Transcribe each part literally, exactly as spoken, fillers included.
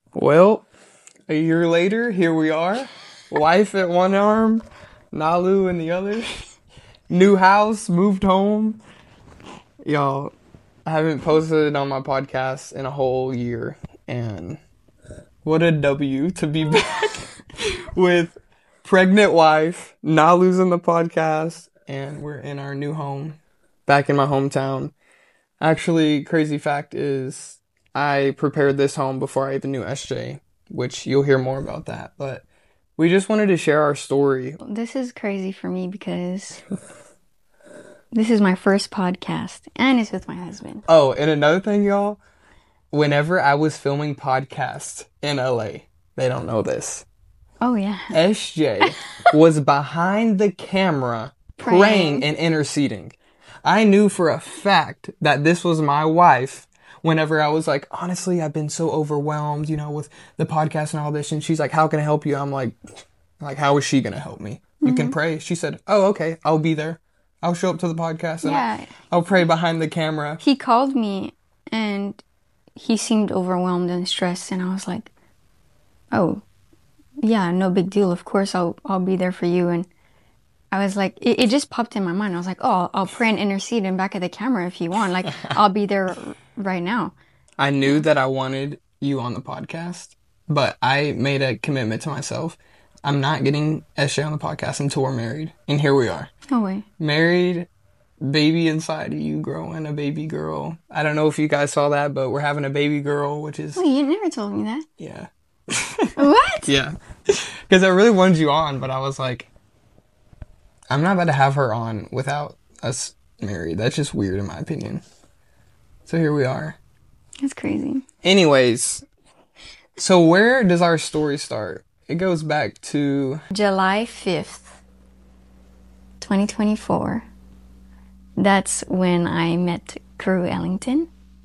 Well, a year later, here we are. Wife at one arm, Nalu in the other. New house, moved home. Y'all, I haven't posted on my podcast in a whole year. And what a W to be back with pregnant wife. Nalu's in the podcast. And we're in our new home, back in my hometown. Actually, crazy fact is I prepared this home before I even knew S J, which you'll hear more about that. But we just wanted to share our story. This is crazy for me because this is my first podcast and it's with my husband. Oh, and another thing, y'all, whenever I was filming podcasts in L A, they don't know this. Oh, yeah. S J was behind the camera praying. praying and interceding. I knew for a fact that this was my wife whenever I was like, honestly, I've been so overwhelmed, you know, with the podcast and all this. And she's like, how can I help you? I'm like, like, how is she going to help me? You mm-hmm. can pray. She said, oh, okay, I'll be there. I'll show up to the podcast and yeah. I'll, I'll pray behind the camera. He called me and he seemed overwhelmed and stressed. And I was like, oh, yeah, no big deal. Of course, I'll I'll be there for you. And I was like, it, it just popped in my mind. I was like, oh, I'll, I'll pray and intercede in back of the camera if you want. Like, I'll be there right now. I knew that I wanted you on the podcast, but I made a commitment to myself. I'm not getting S J on the podcast until we're married. And here we are. No way. Married, baby inside of you growing, a baby girl. I don't know if you guys saw that, but we're having a baby girl, which is... Wait, you never told me that. Yeah. What? Yeah. Because I really wanted you on, but I was like, I'm not about to have her on without us married. That's just weird in my opinion. So here we are. That's crazy. Anyways, so where does our story start? It goes back to... July fifth, twenty twenty-four. That's when I met Carew Ellington,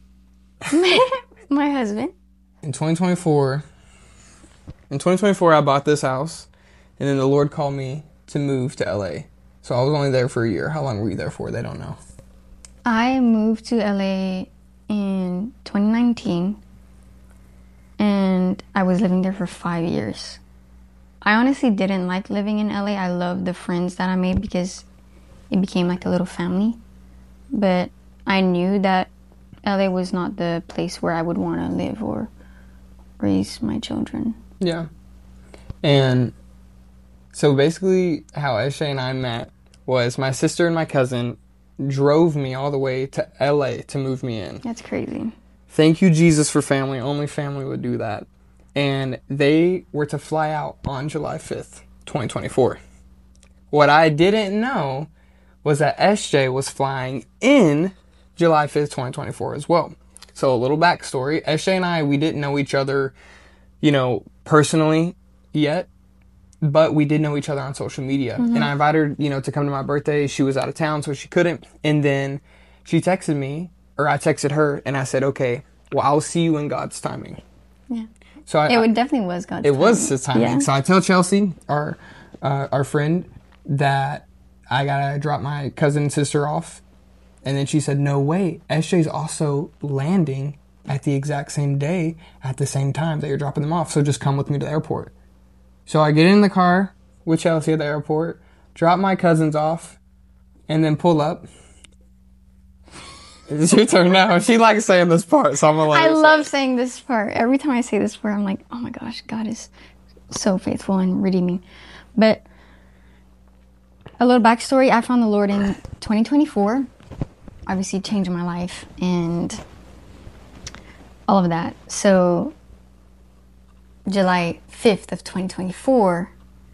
my husband. In twenty twenty-four, in twenty twenty-four, I bought this house, and then the Lord called me to move to L A. So I was only there for a year. How long were you there for? They don't know. I moved to L A in twenty nineteen, and I was living there for five years. I honestly didn't like living in L A. I loved the friends that I made because it became like a little family. But I knew that L A was not the place where I would want to live or raise my children. Yeah. And so basically how S J and I met was my sister and my cousin drove me all the way to L A to move me in. That's crazy. Thank you, Jesus, for family. Only family would do that. And they were to fly out on July fifth, twenty twenty-four. What I didn't know was that S J was flying in July fifth, twenty twenty-four as well. So a little backstory. S J and I, we didn't know each other, you know, personally yet. But we did know each other on social media. Mm-hmm. And I invited her, you know, to come to my birthday. She was out of town, so she couldn't. And then she texted me, or I texted her, and I said, okay, well, I'll see you in God's timing. Yeah. So I, it would definitely was God's it timing. It was his timing. Yeah. So I tell Chelsea, our uh, our friend, that I gotta drop my cousin and sister off. And then she said, no way, S J's also landing at the exact same day at the same time that you're dropping them off. So just come with me to the airport. So I get in the car with Chelsea at the airport, drop my cousins off, and then pull up. It's your turn now. She likes saying this part, so I'm gonna let I her love say saying this part. Every time I say this part, I'm like, oh my gosh, God is so faithful and redeeming. But a little backstory, I found the Lord in twenty twenty-four. Obviously changed my life and all of that. So July fifth of twenty twenty-four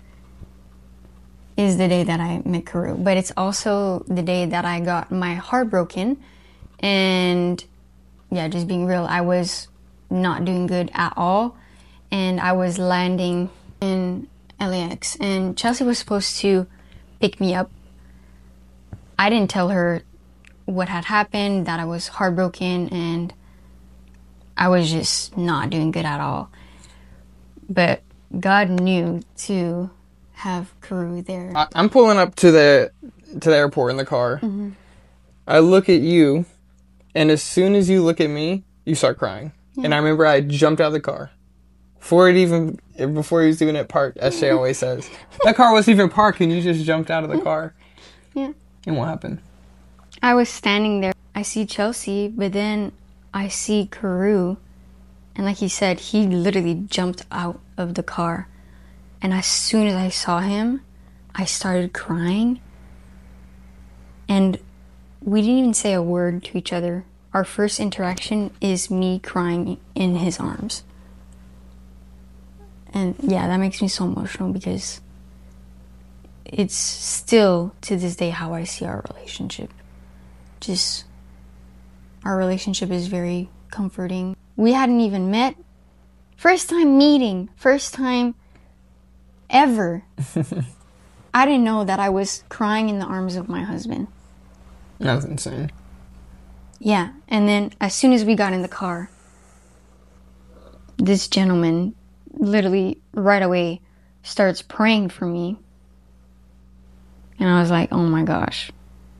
is the day that I met Carew. But it's also the day that I got my heart broken. And yeah, just being real, I was not doing good at all. And I was landing in L A X. And Chelsea was supposed to pick me up. I didn't tell her what had happened, that I was heartbroken, and I was just not doing good at all. But God knew to have Carew there. I, I'm pulling up to the to the airport in the car. Mm-hmm. I look at you, and as soon as you look at me, you start crying. Yeah. And I remember I jumped out of the car. Before it even, before he was doing it parked, as Shay always says, that car wasn't even parked and you just jumped out of the car. Yeah. And what happened? I was standing there. I see Chelsea, but then I see Karu. And like he said, he literally jumped out of the car. And as soon as I saw him, I started crying. And we didn't even say a word to each other. Our first interaction is me crying in his arms. And yeah, that makes me so emotional because it's still, to this day, how I see our relationship. Just, our relationship is very comforting. We hadn't even met. First time meeting. First time ever. I didn't know that I was crying in the arms of my husband. That's insane. Yeah, and then as soon as we got in the car, this gentleman literally right away starts praying for me. And I was like, oh my gosh.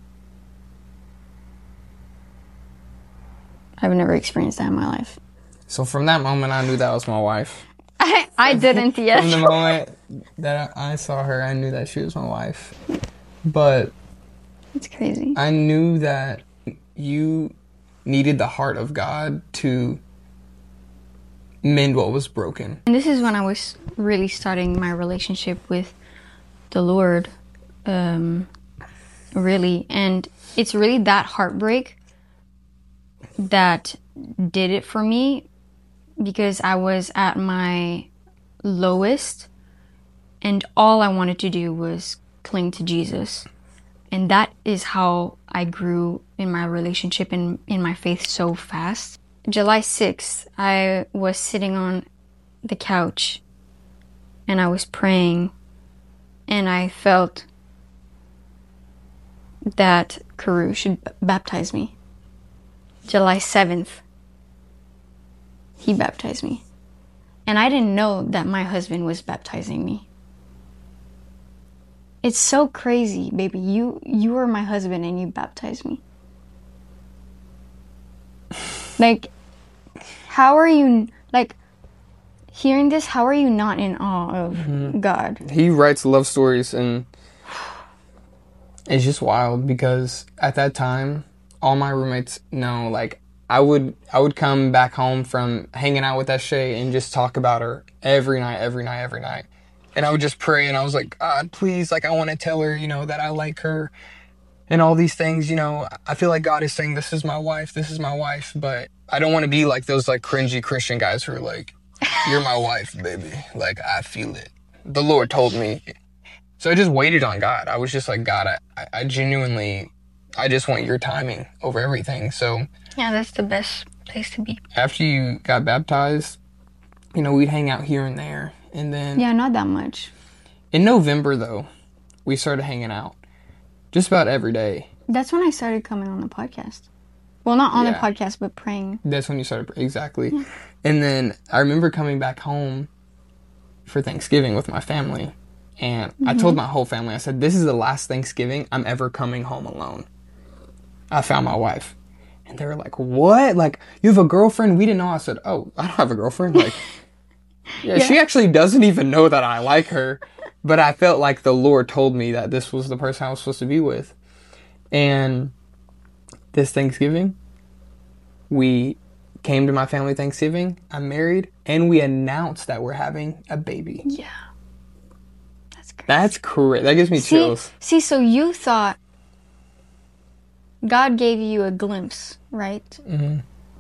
I've never experienced that in my life. So from that moment, I knew that was my wife. I, I didn't yet. From the moment that I saw her, I knew that she was my wife. But It's crazy. I knew that you needed the heart of God to mend what was broken. And this is when I was really starting my relationship with the Lord, um, really. And it's really that heartbreak that did it for me, because I was at my lowest and all I wanted to do was cling to Jesus. And that is how I grew in my relationship and in my faith so fast. July sixth, I was sitting on the couch and I was praying and I felt that Karu should b- baptize me. July seventh, he baptized me. And I didn't know that my husband was baptizing me. It's so crazy, baby. You you were my husband and you baptized me. Like, how are you, like, hearing this, how are you not in awe of mm-hmm. God? He writes love stories, and it's just wild because at that time, all my roommates know, like, I would I would come back home from hanging out with that Shay and just talk about her every night, every night, every night. And I would just pray, and I was like, God, please, like, I want to tell her, you know, that I like her and all these things, you know. I feel like God is saying, this is my wife, this is my wife, but I don't want to be like those, like, cringy Christian guys who are like, you're my wife, baby. Like, I feel it. The Lord told me. So I just waited on God. I was just like, God, I, I genuinely, I just want your timing over everything. So yeah, that's the best place to be. After you got baptized, you know, we'd hang out here and there. And then yeah, not that much. In November, though, we started hanging out just about every day. That's when I started coming on the podcast. Well, not on yeah. the podcast, but praying. That's when you started, exactly. Yeah. And then I remember coming back home for Thanksgiving with my family. And mm-hmm. I told my whole family, I said, this is the last Thanksgiving I'm ever coming home alone. I found my wife. And they were like, what? Like, you have a girlfriend? We didn't know. I said, oh, I don't have a girlfriend. Like, yeah, yeah, she actually doesn't even know that I like her. But I felt like the Lord told me that this was the person I was supposed to be with. And this Thanksgiving, we came to my family Thanksgiving. I'm married. And we announced that we're having a baby. Yeah. That's crazy. That's crazy. That gives me see, chills. See, so you thought God gave you a glimpse, right? Mm-hmm.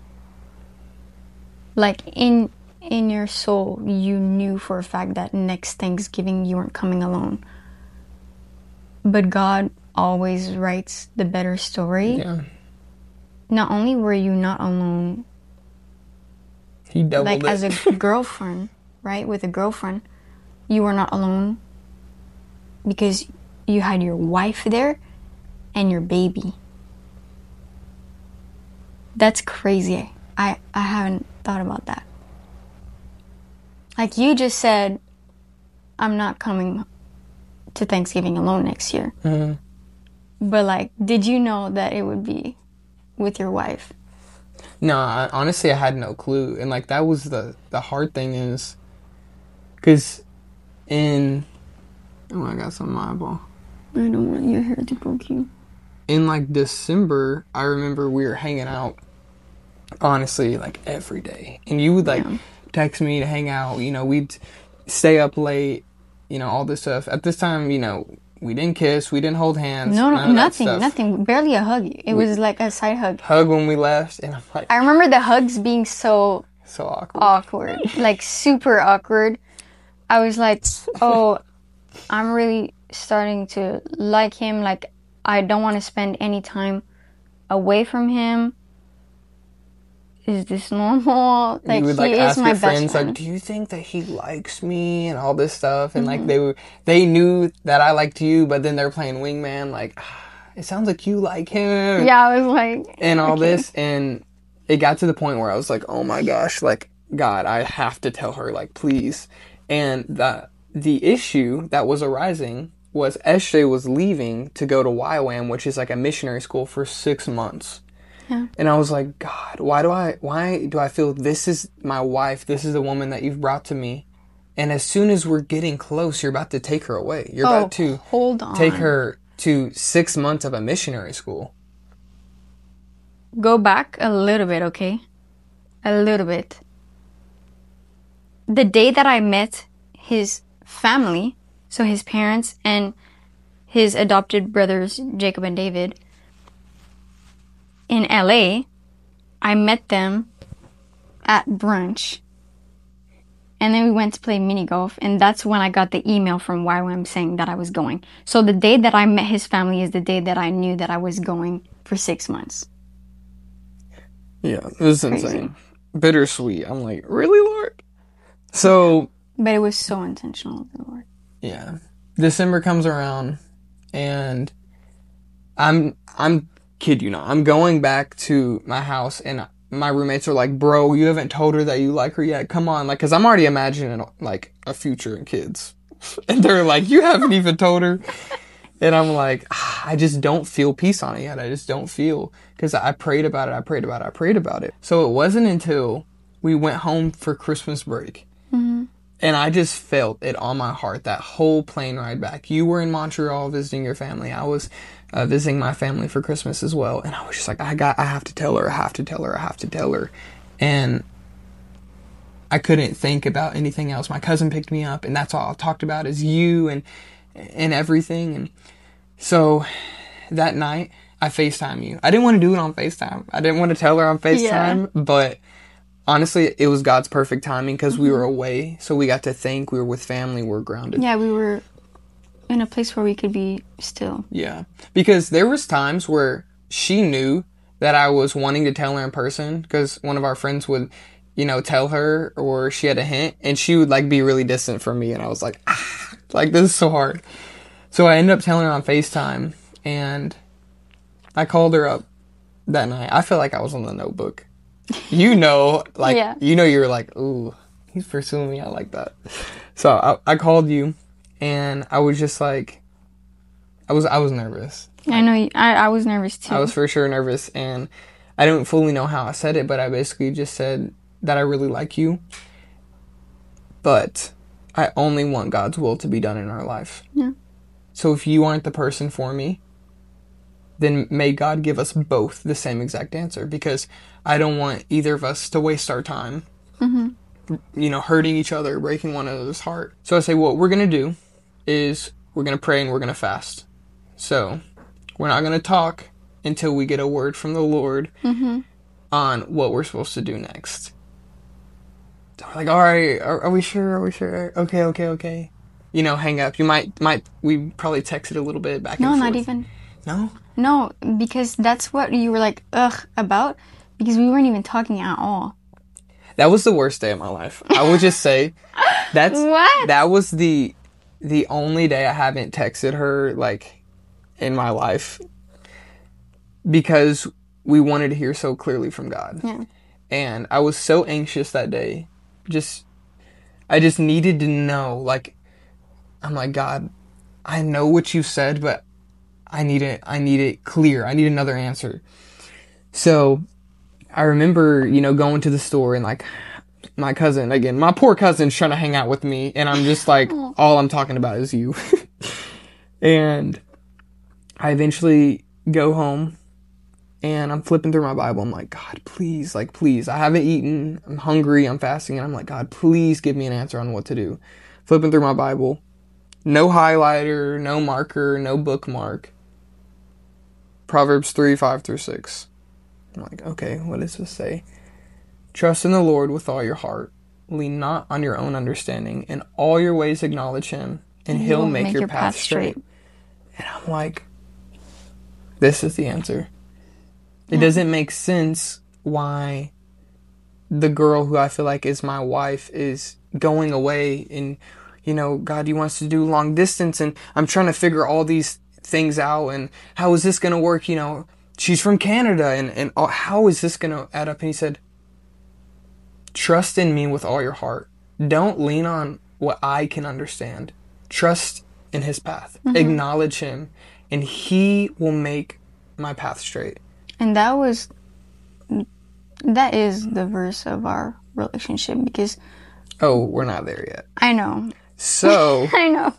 Like, in... in your soul, you knew for a fact that next Thanksgiving you weren't coming alone. But God always writes the better story. Yeah. Not only were you not alone, He doubled like it. as a girlfriend, right? With a girlfriend, you were not alone because you had your wife there and your baby. That's crazy. I, I haven't thought about that. Like, you just said, I'm not coming to Thanksgiving alone next year. Mm-hmm. But, like, did you know that it would be with your wife? No, I, honestly, I had no clue. And, like, that was the, the hard thing is, Because in... Oh, I got some in my eyeball. I don't want your hair to poke you. In, like, December, I remember we were hanging out, honestly, like, every day. And you would, like, Yeah. text me to hang out. You know, we'd stay up late, you know, all this stuff. At this time, you know, we didn't kiss, we didn't hold hands. No, none no, of that nothing, stuff. nothing. Barely a hug. It was like a side hug. Hug when we left, and I'm like, I remember the hugs being so so awkward. awkward, like super awkward. I was like, oh, I'm really starting to like him. Like, I don't want to spend any time away from him. Is this normal? Like, You would, like, he is ask my your best friends, friend. like, do you think that he likes me and all this stuff? And, Mm-hmm. like, they were, they knew that I liked you, but then they're playing wingman, like, ah, it sounds like you like him. Yeah, I was like, And all okay. this, and it got to the point where I was like, oh my gosh, like, God, I have to tell her, like, please. And the, the issue that was arising was S J was leaving to go to Y WAM, which is like a missionary school, for six months. Yeah. And I was like, God, why do I, why do I feel this is my wife? This is the woman that you've brought to me. And as soon as we're getting close, you're about to take her away. You're Oh, about to hold on. take her to six months of a missionary school. Go back a little bit, okay? A little bit. The day that I met his family, so his parents and his adopted brothers, Jacob and David, in L A, I met them at brunch. And then we went to play mini golf, and that's when I got the email from Y WAM saying that I was going. So the day that I met his family is the day that I knew that I was going for six months. Yeah, it was Crazy. insane. Bittersweet. I'm like, really, Lord? So, But it was so intentional, Lord. yeah. December comes around, and I'm, I'm, kid you not, I'm going back to my house, and my roommates are like, bro, you haven't told her that you like her yet. Come on. Like, cause I'm already imagining, like, a future in kids. And they're like, you haven't even told her. And I'm like, ah, I just don't feel peace on it yet. I just don't feel, because I prayed about it, I prayed about it, I prayed about it. So it wasn't until we went home for Christmas break, Mm-hmm. and I just felt it on my heart, that whole plane ride back. You were in Montreal visiting your family. I was uh, visiting my family for Christmas as well. And I was just like, I got, I have to tell her, I have to tell her, I have to tell her. And I couldn't think about anything else. My cousin picked me up, and that's all I talked about is you and, and everything. And so that night, I FaceTime you. I didn't want to do it on FaceTime. I didn't want to tell her on FaceTime, Yeah. but honestly, it was God's perfect timing, because we were away, so we got to think, we were with family, we were grounded. Yeah, we were in a place where we could be still. Yeah. Because there was times where she knew that I was wanting to tell her in person, because one of our friends would, you know, tell her, or she had a hint, and she would, like, be really distant from me, and I was like, ah, like, this is so hard. So I ended up telling her on FaceTime, and I called her up that night. I felt like I was on The Notebook. You know, like, Yeah. you know, you're like, ooh, he's pursuing me. I like that. So I, I called you, and I was just like, I was, I was nervous. I know. You, I I was nervous too. I was for sure nervous, and I don't fully know how I said it, but I basically just said that I really like you, but I only want God's will to be done in our life. Yeah. So if you aren't the person for me, then may God give us both the same exact answer, because I don't want either of us to waste our time, Mm-hmm. you know, hurting each other, breaking one another's heart. So I say, what we're going to do is we're going to pray and we're going to fast. So we're not going to talk until we get a word from the Lord Mm-hmm. on what we're supposed to do next. So we're like, all right, are, are we sure? Are we sure? Okay, okay, okay. You know, hang up. You might, might, we probably texted a little bit back No, and not forth. even. No? No, because that's what you were like, ugh, about. Because we weren't even talking at all. That was the worst day of my life. I would just say that's What? that was the the only day I haven't texted her, like, in my life, because we wanted to hear so clearly from God. Yeah. And I was so anxious that day. Just I just needed to know, like, I'm like, God, I know what you said, but I need it I need it clear. I need another answer. So I remember, you know, going to the store and, like, my cousin, again, my poor cousin's trying to hang out with me, and I'm just like, all I'm talking about is you. And I eventually go home, and I'm flipping through my Bible. I'm like, God, please, like, please. I haven't eaten. I'm hungry. I'm fasting. And I'm like, God, please give me an answer on what to do. Flipping through my Bible. No highlighter, no marker, no bookmark. Proverbs three, five through six. I'm like, okay, what does this say? Trust in the Lord with all your heart. Lean not on your own understanding. In all your ways acknowledge him, and he'll make, make your, your path, path straight. straight. And I'm like, this is the answer. It yeah. doesn't make sense why the girl who I feel like is my wife is going away and, you know, God, he wants to do long distance, and I'm trying to figure all these things out, and how is this going to work? You know, she's from Canada, and, and how is this going to add up? And he said, trust in me with all your heart. Don't lean on what I can understand. Trust in his path. Mm-hmm. Acknowledge him, and he will make my path straight. And that was, that is the verse of our relationship, because... Oh, we're not there yet. I know. So... I know.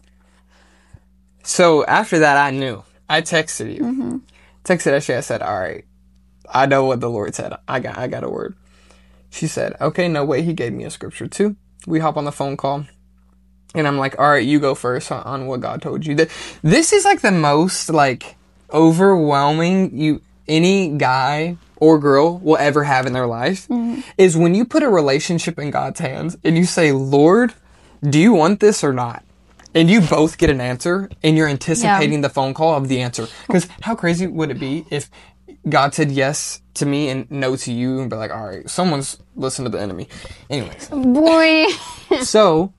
So after that, I knew. I texted you. Mm-hmm. Texted Ashley. I said, all right, I know what the Lord said. I got I got a word. She said, okay, no way. He gave me a scripture too. We hop on the phone call. And I'm like, all right, you go first on, on what God told you. This is like the most like overwhelming you any guy or girl will ever have in their life. Mm-hmm. Is when you put a relationship in God's hands and you say, Lord, do you want this or not? And you both get an answer, and you're anticipating yeah. the phone call of the answer. Because how crazy would it be if God said yes to me and no to you, and be like, all right, someone's listening to the enemy. Anyways. Boy. So,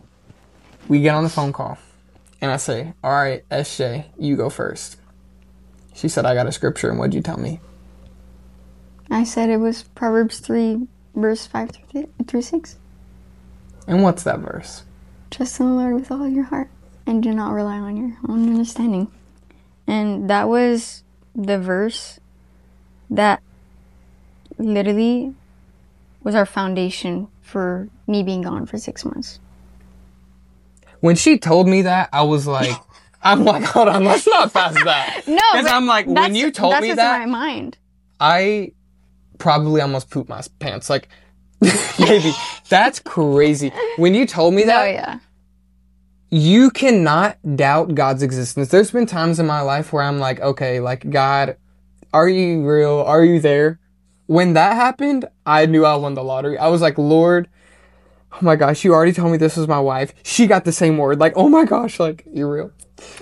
we get on the phone call, and I say, all right, S J, you go first. She said, I got a scripture, and what'd you tell me? I said it was Proverbs three, verse five through six. And what's that verse? Trust in the Lord with all your heart, and do not rely on your own understanding. And that was the verse that literally was our foundation for me being gone for six months. When she told me that, I was like, I'm like, hold on, let's not pass that. No, because I'm like, when you told that's me what's that, in my mind. I probably almost pooped my pants. Like, baby, that's crazy. When you told me that, oh, yeah. You cannot doubt God's existence. There's been times in my life where I'm like, okay, like, God, are you real? Are you there? When that happened, I knew I won the lottery. I was like, Lord, oh my gosh, you already told me this was my wife. She got the same word. Like, oh my gosh, like, you're real.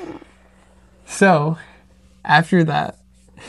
So, after that,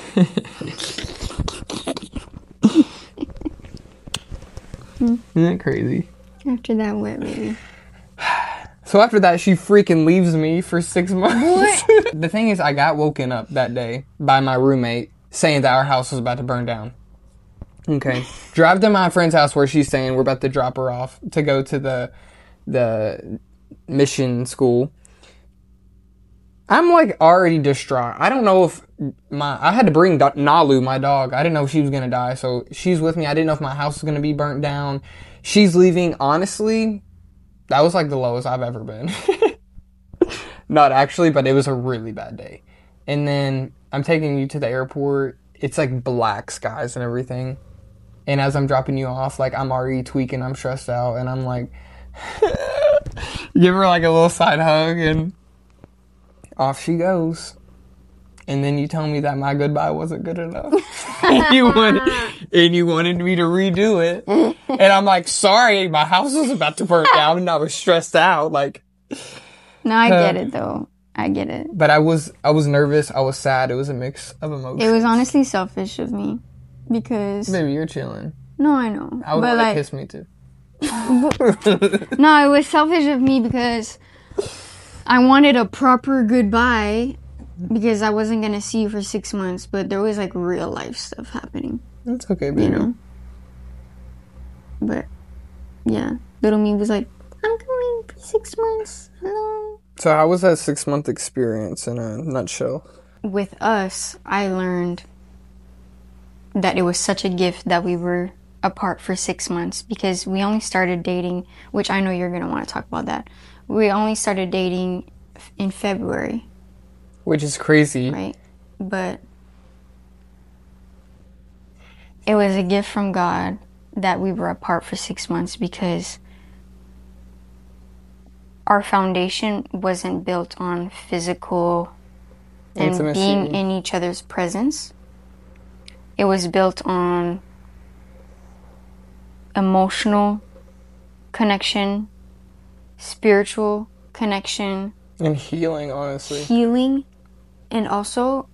isn't that crazy? After that, what, baby? So after that, she freaking leaves me for six months. The thing is, I got woken up that day by my roommate saying that our house was about to burn down. Okay. Drive to my friend's house where she's staying. We're about to drop her off to go to the the mission school. I'm like already distraught. I don't know if my... I had to bring Do- Nalu, my dog. I didn't know if she was going to die. So she's with me. I didn't know if my house was going to be burnt down. She's leaving. Honestly, that was like the lowest I've ever been. Not actually, but it was a really bad day. And then I'm taking you to the airport. It's like black skies and everything. And as I'm dropping you off, like I'm already tweaking. I'm stressed out. And I'm like... give her like a little side hug and... off she goes. And then you tell me that my goodbye wasn't good enough. and, you wanted, and you wanted me to redo it. And I'm like, sorry, my house was about to burn down and I was stressed out. Like, no, I uh, get it though. I get it. But I was I was nervous. I was sad. It was a mix of emotions. It was honestly selfish of me. Because... Baby, you're chilling. No, I know. I would but like, like kiss me too. But, no, it was selfish of me because... I wanted a proper goodbye because I wasn't going to see you for six months, but there was like real life stuff happening. That's okay, baby. You know? But, yeah. Little me was like, I'm going for six months. Hello. So how was that six month experience in a nutshell? With us, I learned that it was such a gift that we were apart for six months because we only started dating, which I know you're going to want to talk about that. We only started dating in February. Which is crazy. Right. But it was a gift from God that we were apart for six months because our foundation wasn't built on physical and Intimacy. being in each other's presence. It was built on emotional connection, spiritual connection, And healing, honestly. healing, and also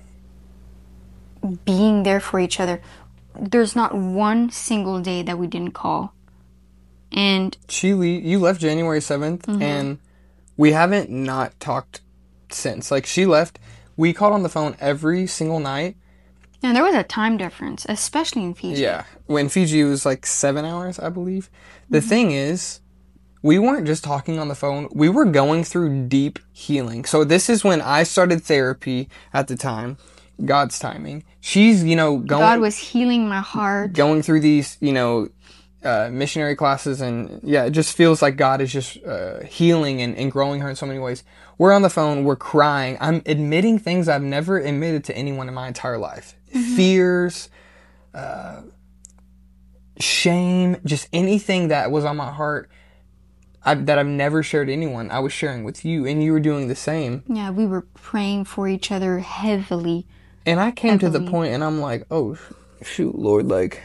being there for each other. There's not one single day that we didn't call. And She le- you left January seventh, Mm-hmm. and we haven't not talked since. Like, she left. We called on the phone every single night. and there was a time difference, especially in Fiji. Yeah. When Fiji was like seven hours, I believe. The thing is, we weren't just talking on the phone. We were going through deep healing. So this is when I started therapy at the time. God's timing. She's, you know, going... God was healing my heart. going through these, you know, uh, missionary classes, and yeah, it just feels like God is just uh, healing and, and growing her in so many ways. We're on the phone, we're crying. I'm admitting things I've never admitted to anyone in my entire life. Mm-hmm. Fears, uh, shame, just anything that was on my heart I, that I've never shared to anyone. I was sharing with you, and you were doing the same. Yeah, we were praying for each other heavily. And I came heavily. to the point, and I'm like, oh, shoot, Lord, like...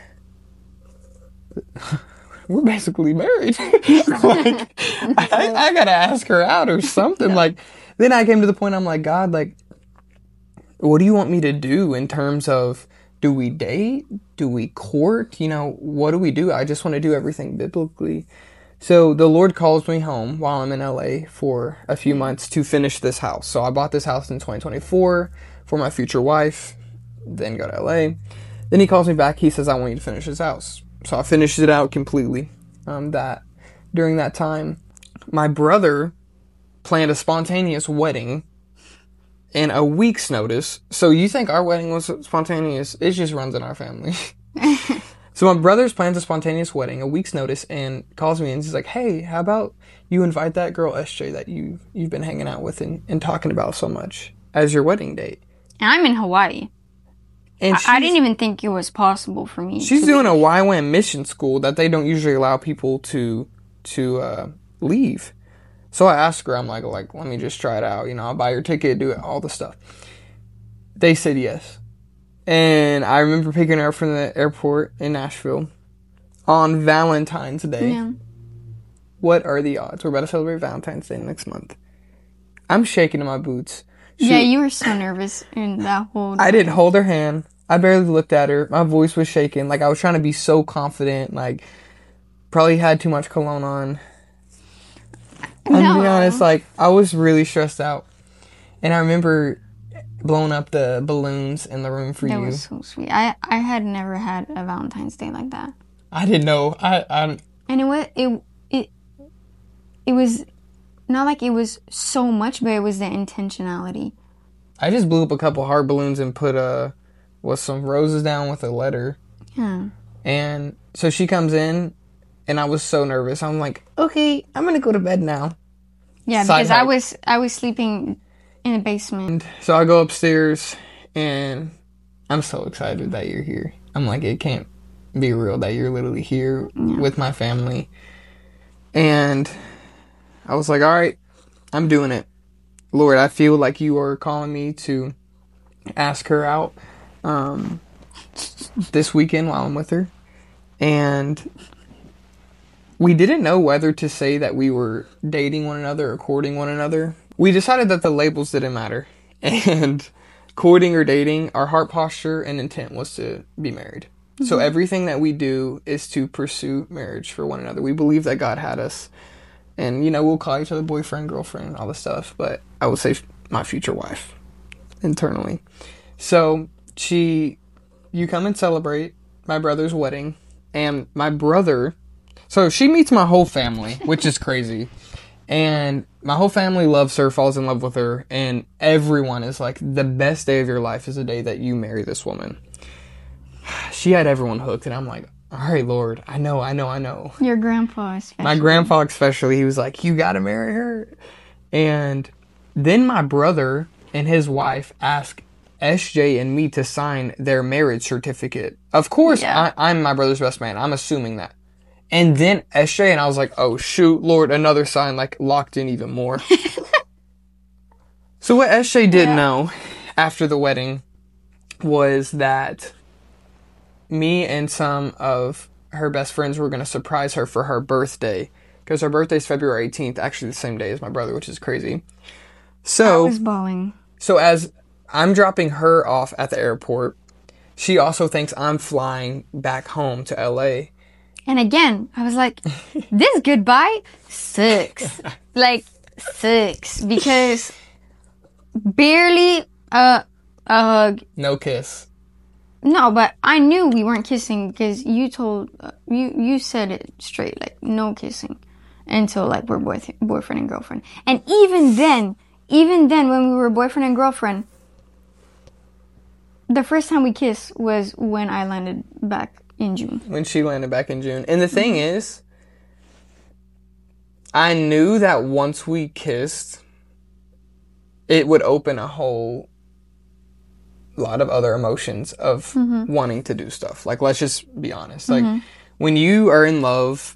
we're basically married. Like, I, I gotta ask her out or something. Yeah. Like, then I came to the point, I'm like, God, like, what do you want me to do in terms of, do we date? Do we court? You know, what do we do? I just want to do everything biblically. So the Lord calls me home while I'm in L A for a few months to finish this house. So I bought this house in twenty twenty-four for my future wife, then go to L A. Then he calls me back. He says, I want you to finish this house. So I finished it out completely. Um, that during that time, my brother planned a spontaneous wedding in a week's notice. So you think our wedding was spontaneous? It just runs in our family. So my brother's plans a spontaneous wedding, a week's notice, and calls me and he's like, hey, how about you invite that girl S J that you, you've been hanging out with and, and talking about so much as your wedding date? And I'm in Hawaii. And I, I didn't even think it was possible for me. She's doing be. a Y WAM mission school that they don't usually allow people to to uh, leave. So I asked her, I'm like, like, let me just try it out. You know, I'll buy your ticket, do it, all the stuff. They said yes. And I remember picking her up from the airport in Nashville on Valentine's Day. Yeah. What are the odds? We're about to celebrate Valentine's Day next month. I'm shaking in my boots. She, yeah, you were so nervous in that whole day. I didn't hold her hand. I barely looked at her. My voice was shaking. Like, I was trying to be so confident. Like, probably had too much cologne on. I'm no. to be honest, like, I was really stressed out. And I remember blowing up the balloons in the room for that you. That was so sweet. I, I had never had a Valentine's Day like that. I didn't know. I, I And it was, it, it, it was not like it was so much, but it was the intentionality. I just blew up a couple heart balloons and put uh, with some roses down with a letter. Yeah. And so she comes in, and I was so nervous. I'm like, okay, I'm gonna go to bed now. Yeah, Side because hike. I was I was sleeping in the basement. And so I go upstairs, and I'm so excited that you're here. I'm like, it can't be real that you're literally here yeah. with my family. And I was like, all right, I'm doing it. Lord, I feel like you are calling me to ask her out um, this weekend while I'm with her. And we didn't know whether to say that we were dating one another or courting one another. We decided that the labels didn't matter. And courting or dating, our heart posture and intent was to be married. Mm-hmm. So everything that we do is to pursue marriage for one another. We believe that God had us. And, you know, we'll call each other boyfriend, girlfriend, all this stuff. But I would say my future wife, internally. So, she, you come and celebrate my brother's wedding. And my brother, so she meets my whole family, which is crazy. And my whole family loves her, falls in love with her. And everyone is like, the best day of your life is the day that you marry this woman. She had everyone hooked. And I'm like, all right, Lord, I know, I know, I know. Your grandpa especially. My grandpa especially, he was like, you gotta marry her. And then my brother and his wife asked S J and me to sign their marriage certificate. Of course, Yeah. I, I'm my brother's best man. I'm assuming that. And then S J and I was like, oh shoot, Lord, another sign, like locked in even more. So what S J didn't Yeah. know after the wedding was that me and some of her best friends were going to surprise her for her birthday. Because her birthday's February eighteenth, actually the same day as my brother, which is crazy. So, I was bawling. so as I'm dropping her off at the airport, she also thinks I'm flying back home to L A. And again, I was like, this goodbye sucks. Like, sucks. Because barely a, a hug. No kiss. No, but I knew we weren't kissing because you told, uh, you, you said it straight, like, no kissing until, like, we're boy- boyfriend and girlfriend. And even then, even then when we were boyfriend and girlfriend, the first time we kissed was when I landed back in June. When she landed back in June. And the thing is, I knew that once we kissed, it would open a whole lot of other emotions of Mm-hmm. wanting to do stuff. Like, let's just be honest. Like, mm-hmm. when you are in love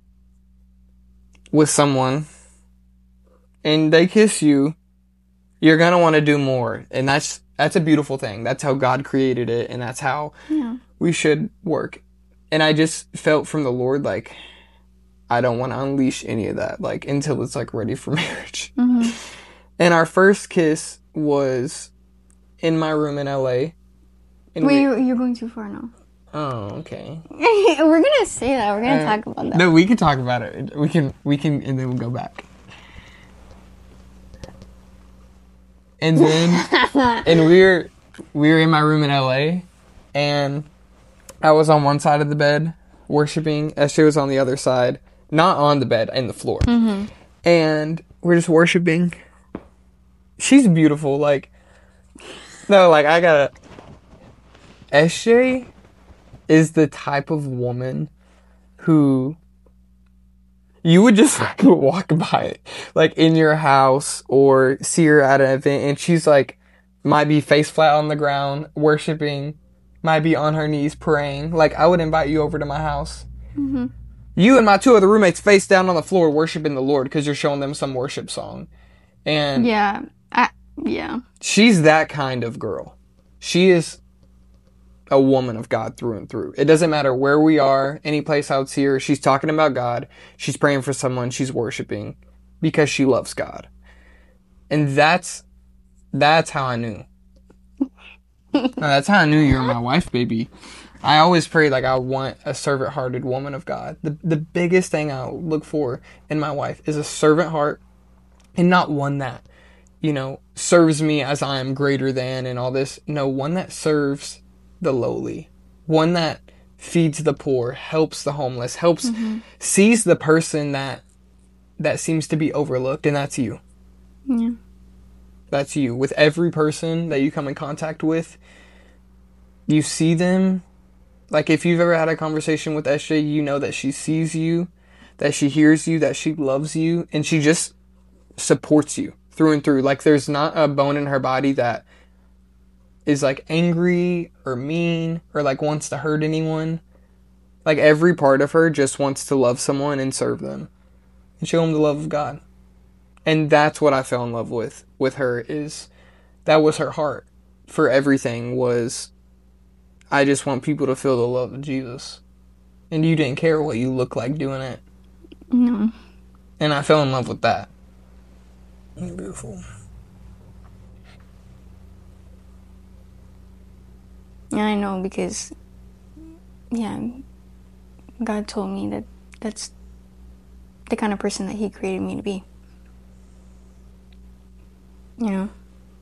with someone and they kiss you, you're going to want to do more. And that's that's a beautiful thing. That's how God created it, and that's how Yeah. we should work. And I just felt from the Lord, like, I don't want to unleash any of that, like, until it's, like, ready for marriage. Mm-hmm. And our first kiss was in my room in L A. And Wait, we, you're, you're going too far now. Oh, okay. We're gonna say that. We're gonna uh, talk about that. No, we can talk about it. We can, we can, and then we'll go back. And then, and we were, we were in my room in L A, and I was on one side of the bed worshiping. S J was on the other side, not on the bed, in the floor. Mm-hmm. And we're just worshiping. She's beautiful. Like, no, like, I gotta, S J is the type of woman who you would just like walk by, like, in your house or see her at an event, and she's like, might be face flat on the ground worshiping, might be on her knees praying. Like, I would invite you over to my house. Mm-hmm. You and my two other roommates face down on the floor worshiping the Lord because you're showing them some worship song. And yeah, I, yeah, she's that kind of girl. She is a woman of God through and through. It doesn't matter where we are, any place I would see her, she's talking about God, she's praying for someone, she's worshiping because she loves God. And that's that's how I knew. No, that's how I knew you were my wife, baby. I always pray, like, I want a servant-hearted woman of God. The the biggest thing I look for in my wife is a servant heart, and not one that, you know, serves me as I am greater than and all this. No, one that serves the lowly, one that feeds the poor, helps the homeless, helps, mm-hmm. sees the person that that seems to be overlooked, and that's you. Yeah. That's you. With every person that you come in contact with, you see them. Like, if you've ever had a conversation with S J, you know that she sees you, that she hears you, that she loves you, and she just supports you through and through. Like, there's not a bone in her body that is, like, angry or mean or, like, wants to hurt anyone. Like, every part of her just wants to love someone and serve them and show them the love of God. And that's what I fell in love with with her, is that was her heart for everything, was I just want people to feel the love of Jesus. And you didn't care what you look like doing it. No. And I fell in love with that. Beautiful. And I know because, yeah, God told me that that's the kind of person that He created me to be. You know?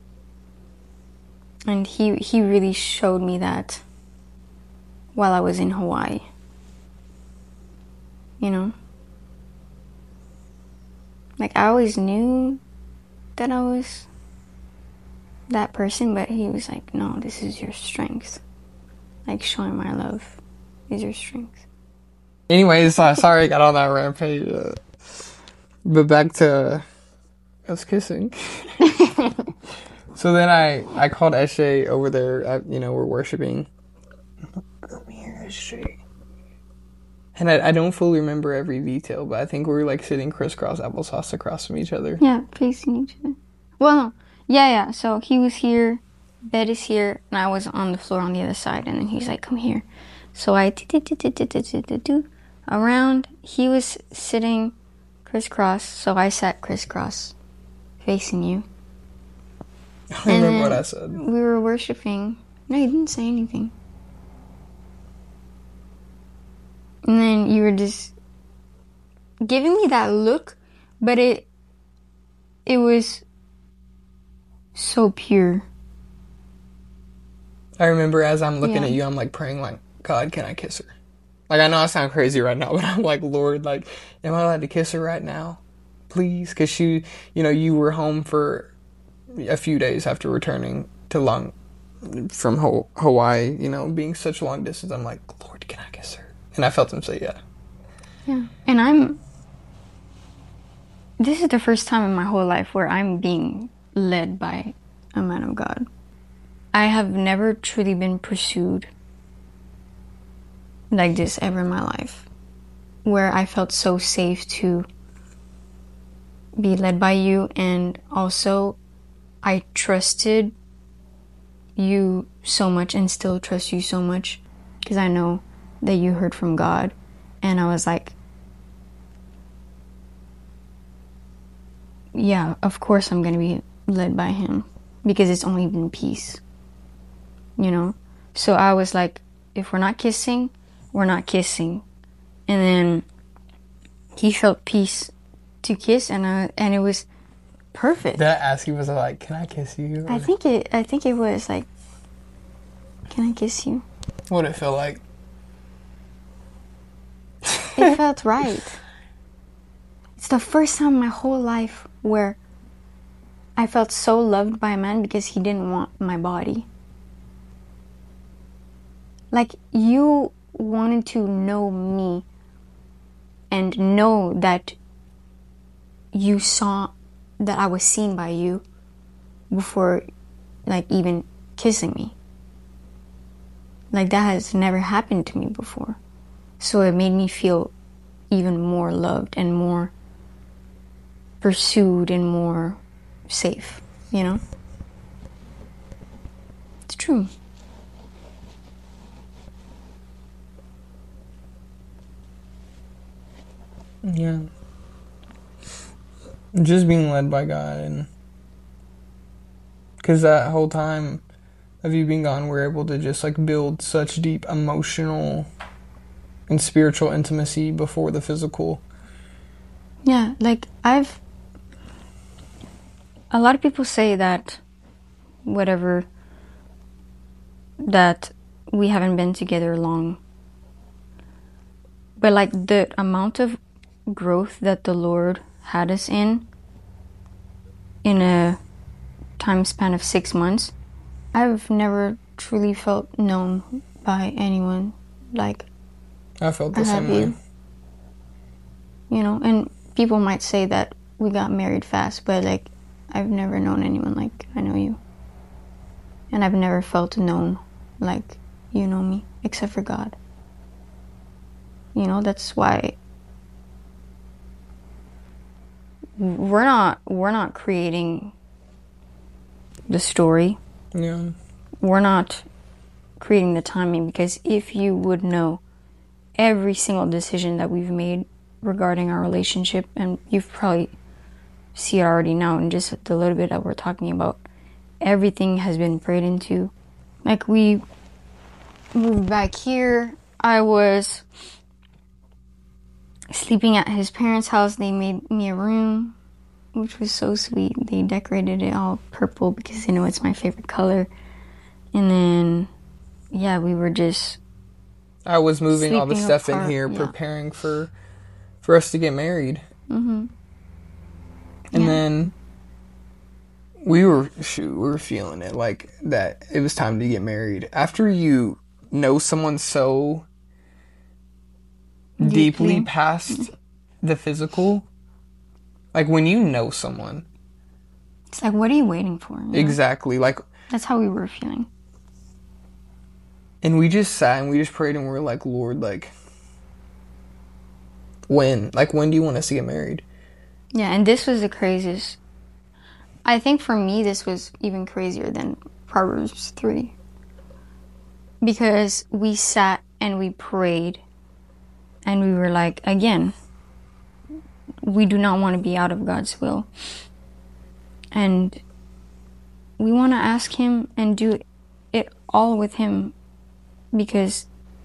And he he really showed me that while I was in Hawaii. You know? Like, I always knew that I was that person, but He was like, no, this is your strength. Like, showing my love. is your strength. Anyways, uh, sorry I got on that rampage. Uh, but back to us kissing. So then I, I called Eshe over there. At, you know, we're worshiping. Come here, Eshe. And I, I don't fully remember every detail, but I think we were like sitting crisscross applesauce across from each other. Yeah, facing each other. Well, no. Yeah, yeah. So he was here, bed is here, and I was on the floor on the other side. And then he's like, come here. So I do around. He was sitting crisscross, so I sat crisscross facing you. I don't and remember what I said. We were worshiping. No, you didn't say anything. And then you were just giving me that look, but it it was so pure. I remember as I'm looking Yeah. at you, I'm like praying like, God, can I kiss her? Like, I know I sound crazy right now, but I'm like, Lord, like, am I allowed to kiss her right now? Please? Because she, you know, you were home for a few days after returning to long from Ho- Hawaii, you know, being such long distance. I'm like, Lord, can I kiss her? And I felt him say, yeah. Yeah. And I'm, this is the first time in my whole life where I'm being led by a man of God. I have never truly been pursued like this ever in my life, where I felt so safe to be led by you, and also I trusted you so much and still trust you so much because I know that you heard from God. And I was like, yeah, of course I'm going to be led by him because it's only been peace, you know? So I was like, if we're not kissing, we're not kissing. And then he felt peace to kiss, and I, and it was perfect. Did I ask you, was I like, can I kiss you? Or I think it I think it was like, can I kiss you? what did it feel like? It felt right. It's the first time in my whole life where I felt so loved by a man because he didn't want my body. Like, you wanted to know me and know that you saw that I was seen by you before, like, even kissing me. Like, that has never happened to me before. So it made me feel even more loved and more pursued and more safe, you know? It's true. Yeah. Just being led by God, and because that whole time of you being gone, we're able to just like build such deep emotional and spiritual intimacy before the physical. Yeah, like I've, a lot of people say that whatever, that we haven't been together long, but like the amount of growth that the Lord had us in in a time span of six months, I've never truly felt known by anyone like I felt the I same have way. you. You know, and people might say that we got married fast, but like I've never known anyone like I know you. And I've never felt known like you know me, except for God. You know, that's why we're not we're not creating the story. Yeah. We're not creating the timing, because if you would know every single decision that we've made regarding our relationship, and you've probably see it already now in just the little bit that we're talking about, everything has been prayed into. Like, we moved back here, I was sleeping at his parents' house. They made me a room, which was so sweet. They decorated it all purple because they know it's my favorite color. And then, yeah, we were just I was moving all the sleeping stuff apart, in here, yeah. preparing for for us to get married. Mm-hmm. And Yeah. then we were shoot, we were feeling it, like that it was time to get married. After you know someone so deeply, Deeply. past the physical. Like when you know someone. It's like, what are you waiting for? You know? Exactly. Like, That's how we were feeling. and we just sat and we just prayed and we were like, Lord, like, when? Like, when do you want us to get married? Yeah, and this was the craziest. I think for me, this was even crazier than Proverbs three. Because we sat and we prayed and we were like, again, we do not want to be out of God's will. And we want to ask Him and do it all with Him, because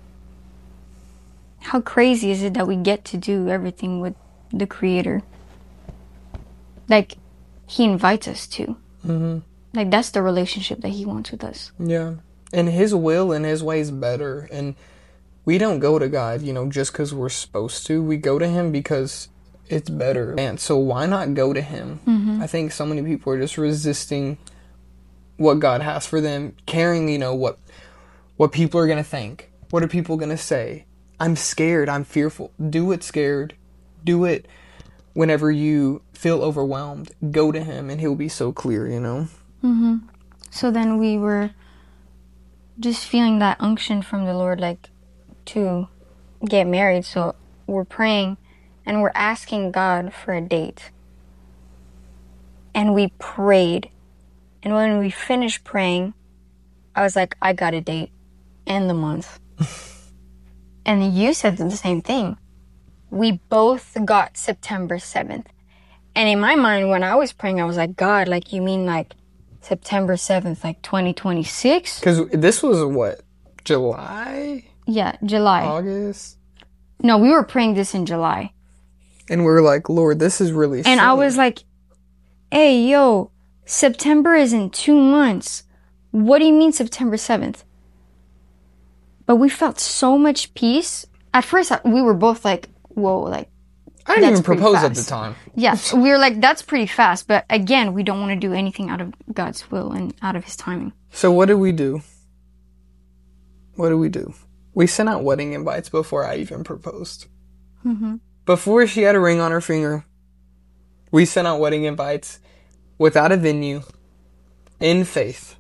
how crazy is it that we get to do everything with the Creator? Like, He invites us to. Mm-hmm. Like, that's the relationship that He wants with us. Yeah. And His will and His way is better. And we don't go to God, you know, just because we're supposed to. We go to Him because it's better. And so why not go to Him? Mm-hmm. I think so many people are just resisting what God has for them, caring, you know, what what people are going to think. What are people going to say? I'm scared. I'm fearful. Do it scared. Do it whenever you feel overwhelmed. Go to Him and He'll be so clear, you know? Mm-hmm. So then we were just feeling that unction from the Lord, like, to get married. So we're praying and we're asking God for a date. And we prayed. And when we finished praying, I was like, I got a date and the month. And you said the same thing. We both got September seventh. And in my mind, when I was praying, I was like, God, like, you mean like September seventh, like twenty twenty-six? Because this was what? July? Yeah, July. August? No, we were praying this in July. And we were like, Lord, this is really And I soon. was like, hey, yo, September is in two months. What do you mean September seventh? But we felt so much peace. At first, we were both like, whoa, like, I didn't that's even pretty propose at fast. the time. Yeah, we were like, that's pretty fast. But again, we don't want to do anything out of God's will and out of His timing. So what did we do? What did we do? We sent out wedding invites before I even proposed. Mm-hmm. Before she had a ring on her finger, we sent out wedding invites without a venue, in faith.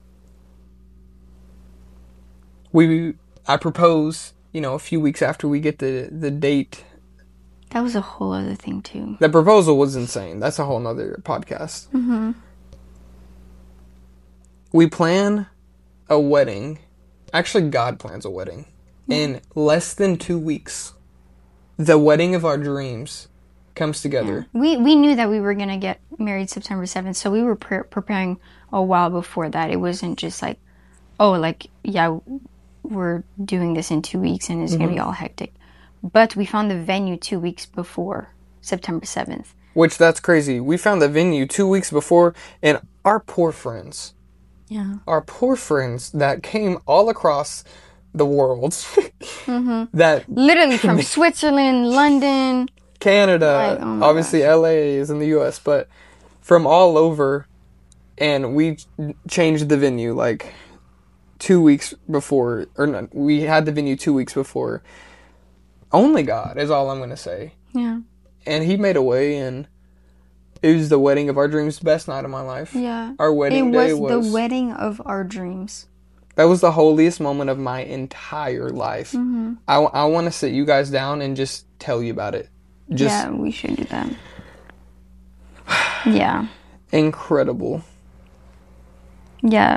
We, I propose, you know, a few weeks after we get the, the date. That was a whole other thing, too. The proposal was insane. That's a whole nother podcast. Mm-hmm. We plan a wedding. Actually, God plans a wedding. In less than two weeks, the wedding of our dreams comes together. Yeah. We we knew that we were going to get married September seventh, so we were pre- preparing a while before that. It wasn't just like, oh, like, yeah, we're doing this in two weeks and it's mm-hmm. going to be all hectic. But we found the venue two weeks before September seventh. Which, that's crazy. We found the venue two weeks before, and our poor friends, yeah, our poor friends that came all across the world, mm-hmm. that literally from Switzerland, London, Canada, like, oh obviously gosh. L A is in the U S, but from all over, and we changed the venue like two weeks before, or no, we had the venue two weeks before. Only God is all I'm going to say. Yeah. And He made a way, and it was the wedding of our dreams, best night of my life. Yeah. Our wedding it day was... was... the wedding of our dreams. That was the holiest moment of my entire life. Mm-hmm. I, I want to sit you guys down and just tell you about it. Just yeah, we should do that. Yeah. Incredible. Yeah.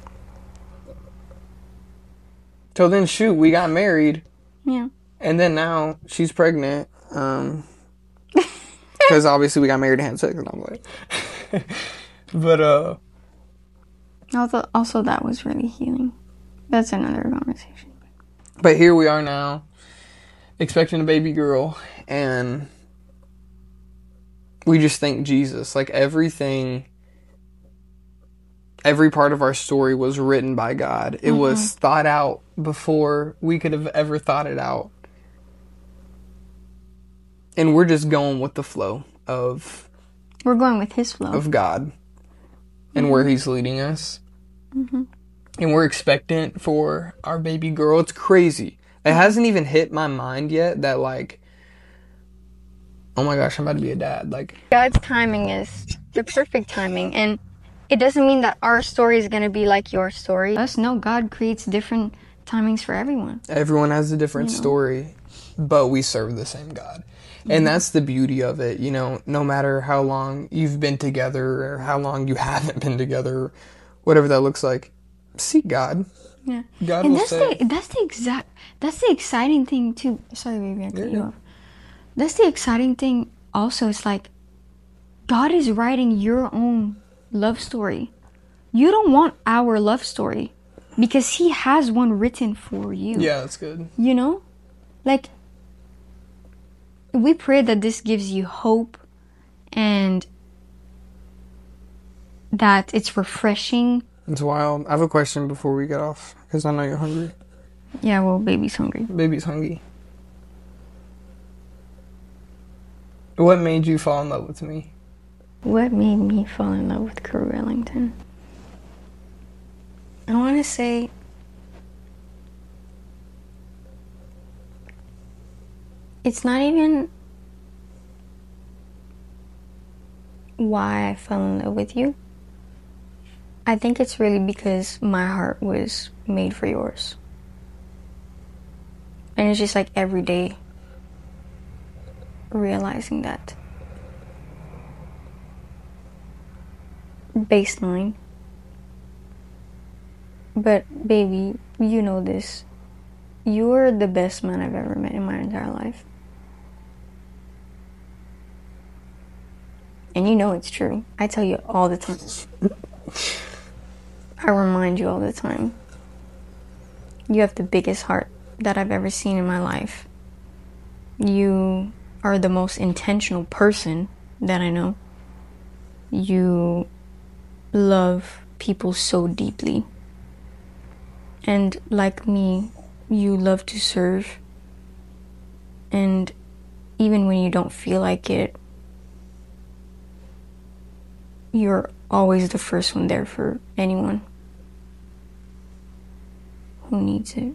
So then, shoot, we got married. Yeah. And then now she's pregnant. Um, because obviously we got married and had sex, and I'm like, but uh. Also, also, that was really healing. That's another conversation. But here we are now, expecting a baby girl, and we just thank Jesus. Like, everything, every part of our story was written by God. It mm-hmm. was thought out before we could have ever thought it out. And we're just going with the flow of... We're going with His flow. Of God. And mm-hmm. where He's leading us. Mm-hmm. And we're expectant for our baby girl. It's crazy. It hasn't even hit my mind yet that, like, oh my gosh, I'm about to be a dad. Like, God's timing is the perfect timing, and it doesn't mean that our story is going to be like your story. Us, no, God creates different timings for everyone. everyone has a different You know? story, but we serve the same God. And that's the beauty of it, you know, no matter how long you've been together or how long you haven't been together, whatever that looks like, seek God. Yeah. God And will that's say. the that's the exact that's the exciting thing too. Sorry, baby, I cut You're you good. off. That's the exciting thing also. It's like God is writing your own love story. You don't want our love story because He has one written for you. Yeah, that's good. You know? Like, we pray that this gives you hope and that it's refreshing. It's wild. I have a question before we get off, because I know you're hungry. Yeah, well, baby's hungry. Baby's hungry. What made you fall in love with me? What made me fall in love with Carew Ellington? I want to say it's not even why I fell in love with you. I think it's really because my heart was made for yours. And it's just like every day realizing that. Baseline. But baby, you know this. You're the best man I've ever met in my entire life. And you know it's true. I tell you all the time. I remind you all the time. You have the biggest heart that I've ever seen in my life. You are the most intentional person that I know. You love people so deeply. And like me, you love to serve. And even when you don't feel like it, you're always the first one there for anyone who needs it.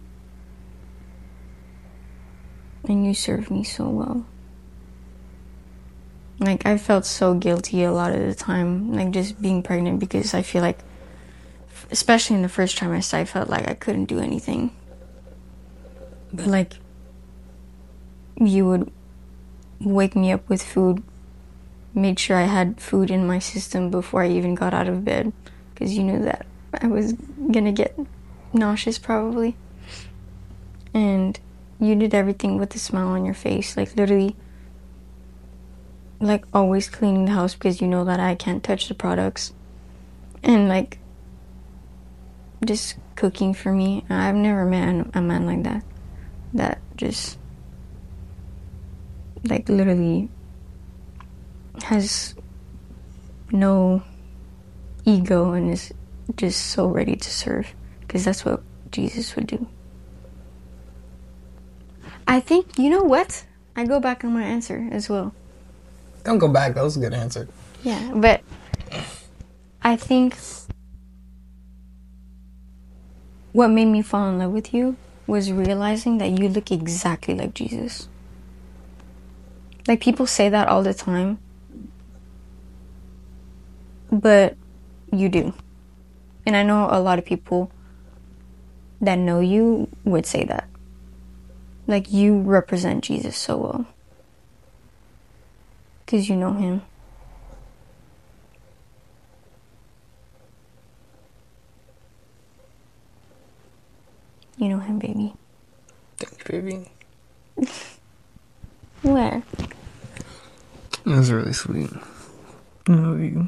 And you serve me so well. Like, I felt so guilty a lot of the time, like, just being pregnant, because I feel like, especially in the first trimester, I felt like I couldn't do anything. But, like, you would wake me up with food, make sure I had food in my system before I even got out of bed, because you knew that I was gonna get nauseous probably. And you did everything with a smile on your face, like literally, like always cleaning the house because you know that I can't touch the products, and like just cooking for me. I've never met a man like that, that just like literally has no ego and is just so ready to serve, because that's what Jesus would do. I think, you know what? I go back on my answer as well. Don't go back. That was a good answer. Yeah, but I think what made me fall in love with you was realizing that you look exactly like Jesus. Like, people say that all the time, but you do. And I know a lot of people that know you would say that. Like, you represent Jesus so well. Because you know him. You know him, baby. Thank you, baby. Where? That was really sweet. I love you.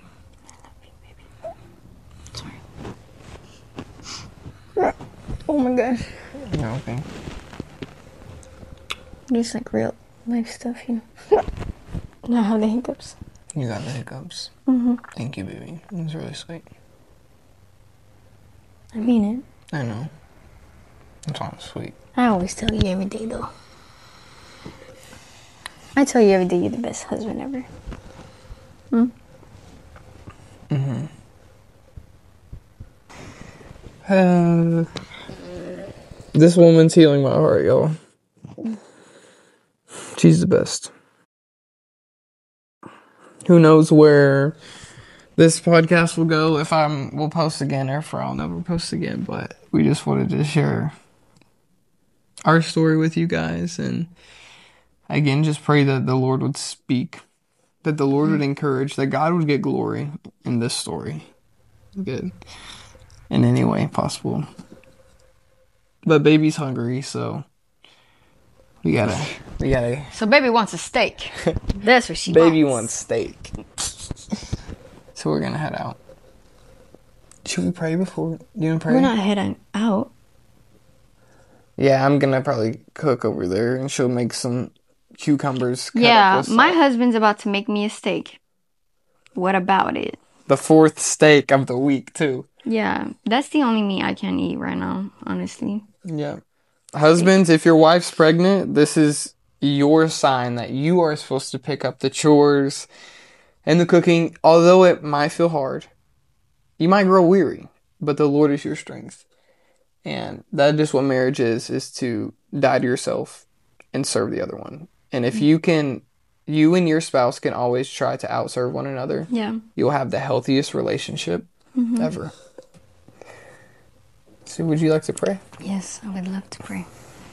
Sorry. Oh my gosh. Yeah, okay. Just like real life stuff, you know. Not have the hiccups. You got the hiccups. Mm-hmm. Thank you, baby. It was really sweet. I mean it. I know. It's all sweet. I always tell you every day, though. I tell you every day you're the best husband ever. Hmm? Mm-hmm. Uh, this woman's healing my heart, y'all. She's the best. who knows where this podcast will go, if I'm we'll post again or if I'll never post again, but we just wanted to share our story with you guys, and again just pray that the Lord would speak, that the Lord would encourage, that God would get glory in this story. Good. In any way possible. But baby's hungry, so we gotta we gotta So baby wants a steak. That's what she baby wants. wants steak. So we're gonna head out. Should we pray before you wanna pray? We're not heading out. Yeah, I'm gonna probably cook over there, and she'll make some cucumbers. Cut Yeah, up with my salt. husband's about to make me a steak. What about it? The fourth steak of the week too. Yeah, that's the only meat I can eat right now, honestly. Yeah. Husbands, if your wife's pregnant, this is your sign that you are supposed to pick up the chores and the cooking. Although it might feel hard, you might grow weary, but the Lord is your strength. And that is what marriage is, is to die to yourself and serve the other one. And if you can, you and your spouse can always try to outserve one another. Yeah. You'll have the healthiest relationship Mm-hmm. ever. So would you like to pray? Yes, I would love to pray.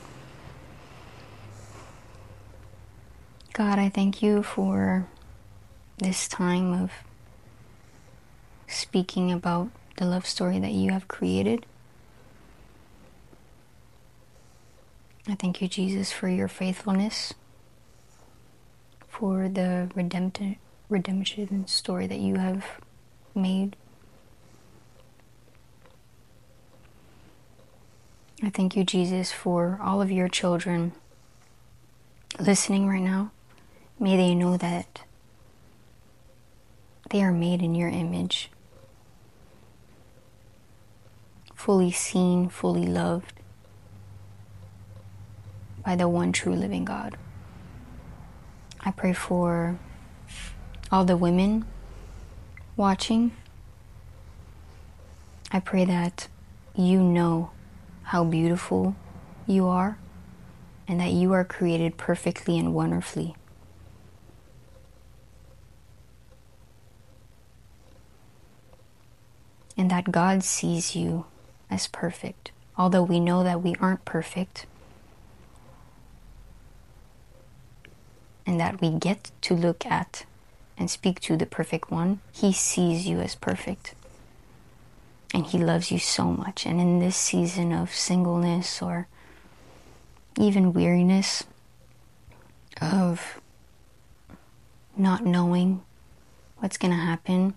God, I thank you for this time of speaking about the love story that you have created. I thank you, Jesus, for your faithfulness, for the redemption, redemption story that you have made. I thank you, Jesus, for all of your children listening right now. May they know that they are made in your image, fully seen, fully loved by the one true living God. I pray for all the women watching. I pray that you know how beautiful you are, and that you are created perfectly and wonderfully. And that God sees you as perfect, although we know that we aren't perfect, and that we get to look at and speak to the perfect one. He sees you as perfect. And he loves you so much. And in this season of singleness or even weariness, of not knowing what's going to happen,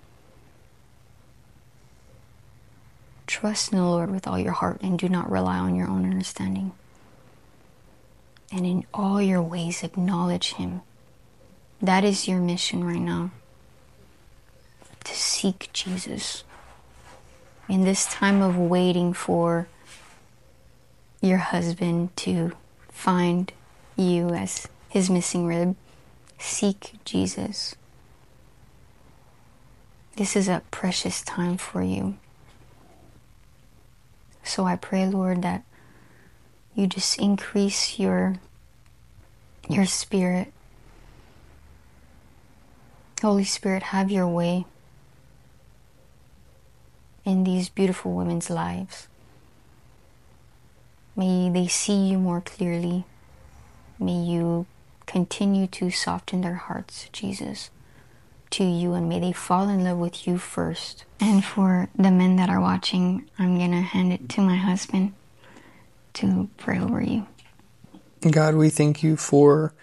trust in the Lord with all your heart and do not rely on your own understanding. And in all your ways acknowledge him. That is your mission right now. To seek Jesus. In this time of waiting for your husband to find you as his missing rib, seek Jesus. This is a precious time for you. So I pray, Lord, that you just increase your, your spirit. Holy Spirit, have your way in these beautiful women's lives. May they see you more clearly. May you continue to soften their hearts, Jesus, to you, and may they fall in love with you first. And for the men that are watching, I'm going to hand it to my husband to pray over you. God, we thank you for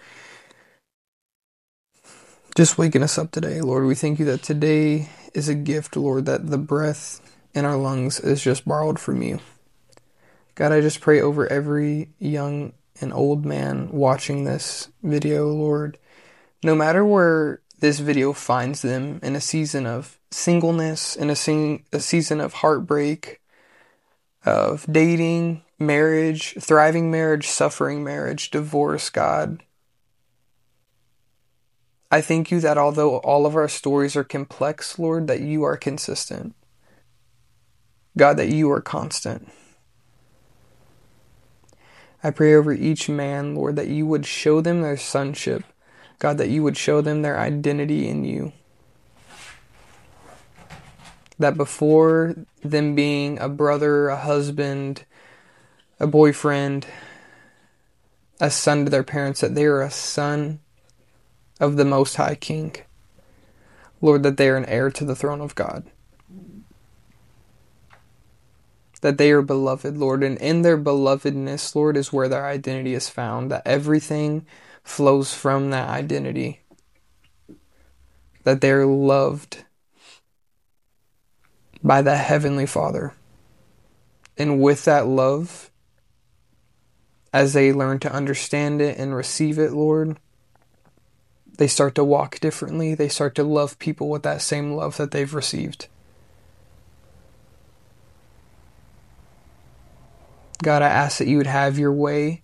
just waking us up today, Lord. We thank you that today is a gift, Lord, that the breath in our lungs is just borrowed from you. God, I just pray over every young and old man watching this video, Lord. No matter where this video finds them, in a season of singleness, in a, sing- a season of heartbreak, of dating, marriage, thriving marriage, suffering marriage, divorce, God, I thank you that although all of our stories are complex, Lord, that you are consistent. God, that you are constant. I pray over each man, Lord, that you would show them their sonship, God, that you would show them their identity in you. That before them being a brother, a husband, a boyfriend, a son to their parents, that they are a son of the Most High King. Lord, that they are an heir to the throne of God. That they are beloved, Lord, and in their belovedness, Lord, is where their identity is found. That everything flows from that identity. That they're loved by the Heavenly Father. And with that love, as they learn to understand it and receive it, Lord, they start to walk differently. They start to love people with that same love that they've received. God, I ask that you would have your way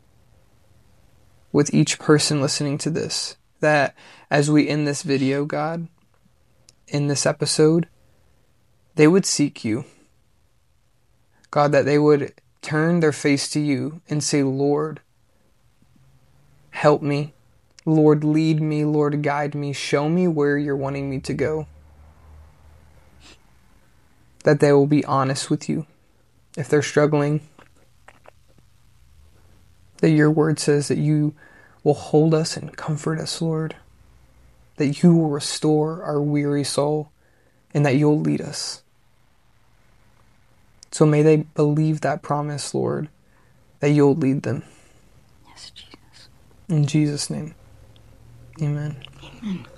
with each person listening to this. That as we end this video, God, in this episode, they would seek you. God, that they would turn their face to you and say, Lord, help me. Lord, lead me. Lord, guide me. Show me where you're wanting me to go. That they will be honest with you if they're struggling. That your word says that you will hold us and comfort us, Lord. That you will restore our weary soul and that you'll lead us. So may they believe that promise, Lord, that you'll lead them. Yes, Jesus. In Jesus' name, amen. Amen.